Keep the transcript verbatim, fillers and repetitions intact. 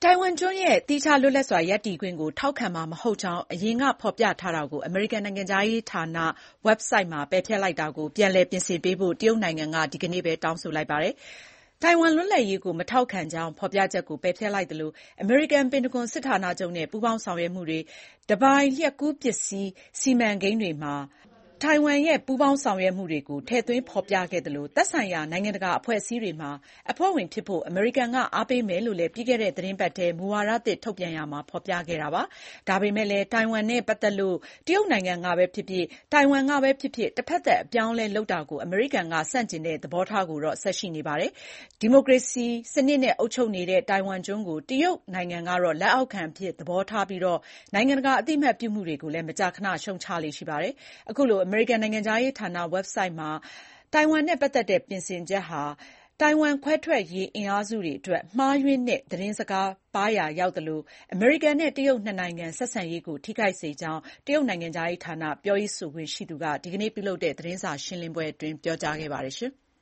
တိုင်ဝမ်ကျွန်းရဲ့သီးခြားလွတ်လပ်စွာရပ်တည်ခွင့်ကိုထောက်ခံမှာမဟုတ်ကြောင်းအရင်ကဖော်ပြထားတာကိုအမေရိကန်နိုင်ငံခြားရေးဌာနဝက်ဘ်ဆိုက်မှာပယ်ဖျက်လိုက်တာကိုပြန်လည်ပြင်ဆင်ပေးဖို့တရုတ်နိုင်ငံကဒီကနေ့ပဲတောင်းဆိုလိုက်ပါတယ်။တိုင်ဝမ်လွတ်လပ်ရေးကိုမထောက်ခံကြောင်းဖော်ပြချက်ကိုပယ်ဖျက်လိုက်သလိုအမေရိကန်ပင်တဂွန်စစ်ဌာနချုပ်နဲ့ပူးပေါင်းဆောင်ရွက်မှုတွေ၊တပိုင်လျှပ်ကူးပစ္စည်းစီမံကိန်းတွေမှာတိုင်ဝမ်ရဲ့ပူးပေါင်းဆောင်ရွက်မှုတွေကိုထည့်သွင်းဖော်ပြခဲ့သလိုသက်ဆိုင်ရာနိုင်ငံတကာအဖွဲ့အစည်းတွေမှာအဖွဲ့ဝင်ဖြစ်ဖို့အမေရိကန်ကအားပေးမယ်လို့လည်းပြီးခဲ့တဲ့သီတင်းပတ်ထဲမူဝါဒသစ်ထုတ်ပြန်ရာမှာဖော်ပြခဲ့တာပါ။ဒါပေမဲ့လည်းတိုင်ဝမ်နဲ့ပတ်သက်လို့တရုတ်နိုင်ငံကပဲဖြစ်ဖြစ်တိုင်ဝမ်ကပဲဖြစ်ဖြစ်တဖက်သတ်အပြောင်းအလဲလုပ်တာကိုအမေရိကန်ကဆန့်ကျင်တဲ့သဘောထားကိုတော့ဆက်ရှိနေပါတယ်။ဒီမိုကရေစီစနစ်နဲ့အုပ်ချုပ်နေတဲ့တိုင်ဝမ်ကျွန်းကိုတရုတ်နိုင်ငံကတော့လက်အောက်ခံအဖြစ်သဘောထားပြီးနိုင်ငံတကာအသိအမှတ်ပြုမှုတွေကိုလည်းမကြာခဏရှုတ်ချလေ့ရှိပါတယ်။အခုလိုအမေရိကန်နိုင်ငံခြားရေးဌာနဝက်ဘ်ဆိုက်မှာတိုင်ဝမ်နဲ့ပတ်သက်တဲ့ပြင်ဆင်ချက်ဟာတိုင်ဝမ်ခွဲထွက်ရေးအင်အားစုတွေအတွက်မှားယွင်းတဲ့သတင်းစကားပါးရာရောက်သလိုအမေရိကန်နဲ့တရုတ်နှစ်နိုင်ငံဆက်ဆံရေးကိုထိခိုက်စေကြောင်းတရုတ်နိုင်ငံခြားရေးဌာနပြောရေးဆိုခွင့်ရှိသူကဒီကနေ့ပြုလုပ်တဲ့သတင်းစာရှင်းလင်းပွဲအတွင်းပြောကြားခဲ့ပါတယ်။